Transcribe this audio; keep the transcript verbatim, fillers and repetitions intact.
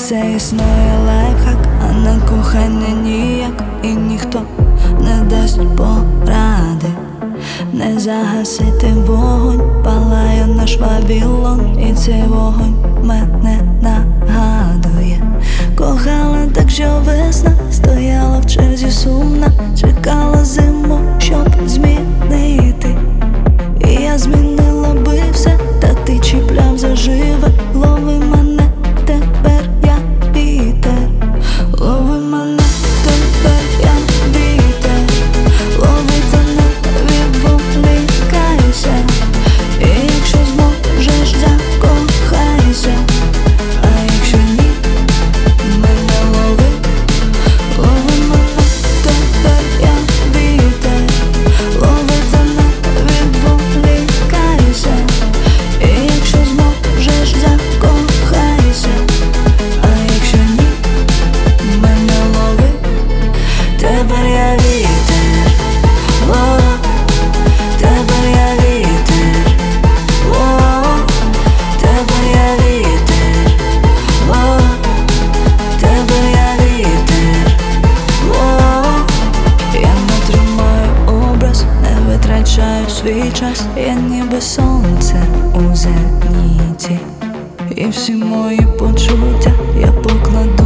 це існує лайфхак, а на кохання ніяк. І ніхто не дасть поради, не загасити вогонь, палає наш Вавилон. І цей вогонь мене нагадує. Кохала так, що весна стояла в черзі сумна, чекала зиму, щоб змінити. І я змінила би все, та ти чіпляв заживе. Лови мене, тепер я вітер. Лови мене, тепер я вітер. Лови та не відволікайся. І якщо зможеш, закохайся. А якщо ні, мене лови. Лови мене, тепер я вітер. Лови та не відволікайся. І якщо зможеш, закохайся. А якщо ні, мене лови. Тепер я вітер. О, тепер я вітер. О, тепер я вітер. О, тепер я вітер. О, я не тримаю образ, не витрачаю свій час. Я ніби сонце у зеніті. І всі мої почуття я покладу